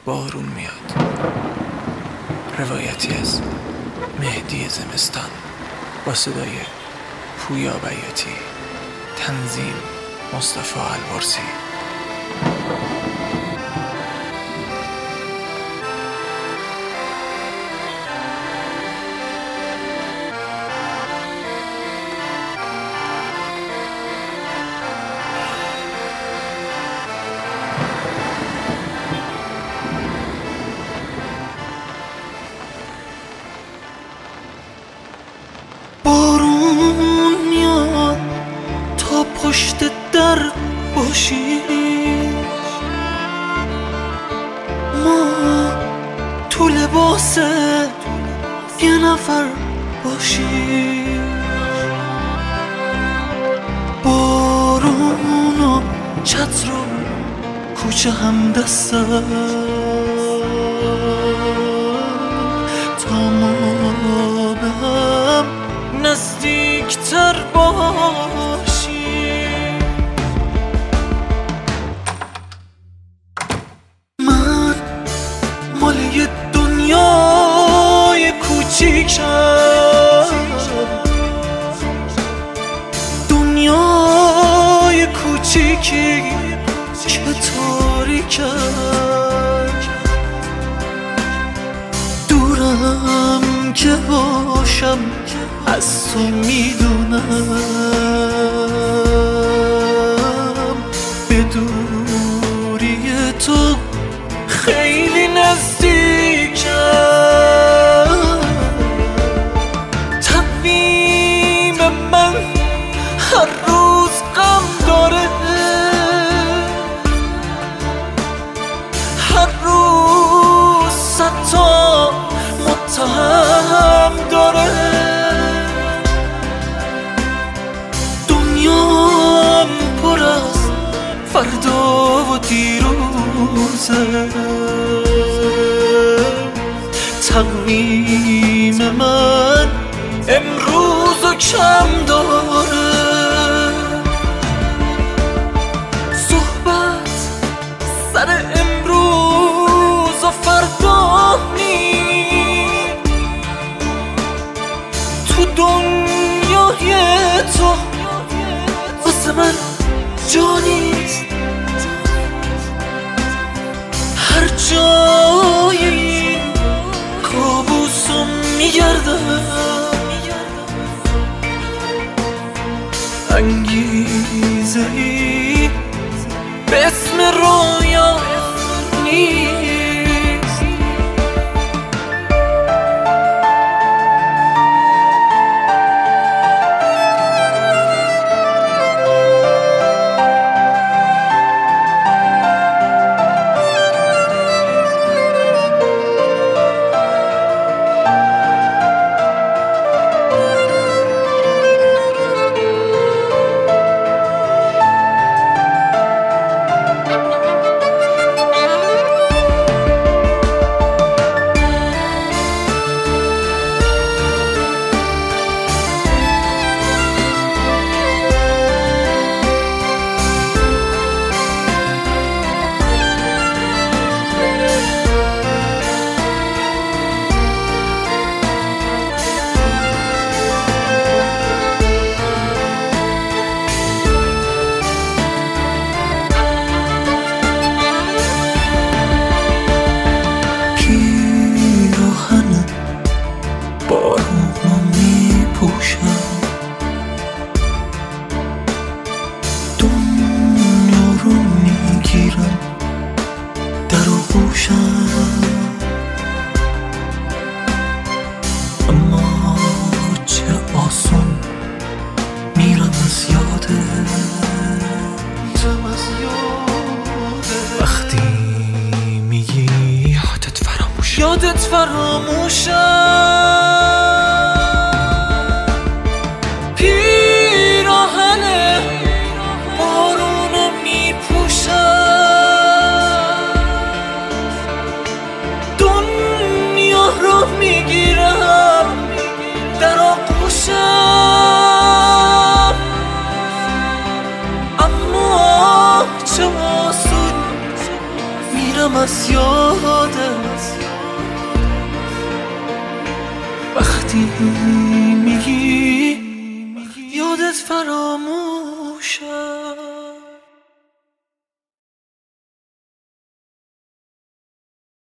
بارون میاد. روایتی از مهدی زمستان با صدای پویا بیاتی، تنظیم مصطفی الورسی. بارون میاد تا پشت در باشی، ما تو لباس یه نفر باشی. بارون و چتر و کوچه هم دستم تا ما به هم نزدیکتر باشی. من مال یه دنیای کوچیکم، دنیای کوچیکی که تاریکم. دورم که باشم از تو میدونم، به دوری تو خیلی نزدیکم. تقویم من هر روز غم داره، هر روز صد تا متهم داره. دنیام پر از فردا و دیروزه، تقویم من امروزو کم داره. صحبت سر امروز و فردا نیست، تو دنیای تو واسه من جا نیست. هر جای این کابوسو میگردم، انگیزه ای به اسم رویا نیست. بارونو میپوشم، دنیا رو میگیرم در و گوشم، اما چه آسون میرم از یاده. وقتی میگی یادت فراموشم، پیراهن بارونو میپوشم، دنیا رو میگیرم در آغوشم، اما چه آسون میرم میرم از یادت وقتی میگی یادت فراموش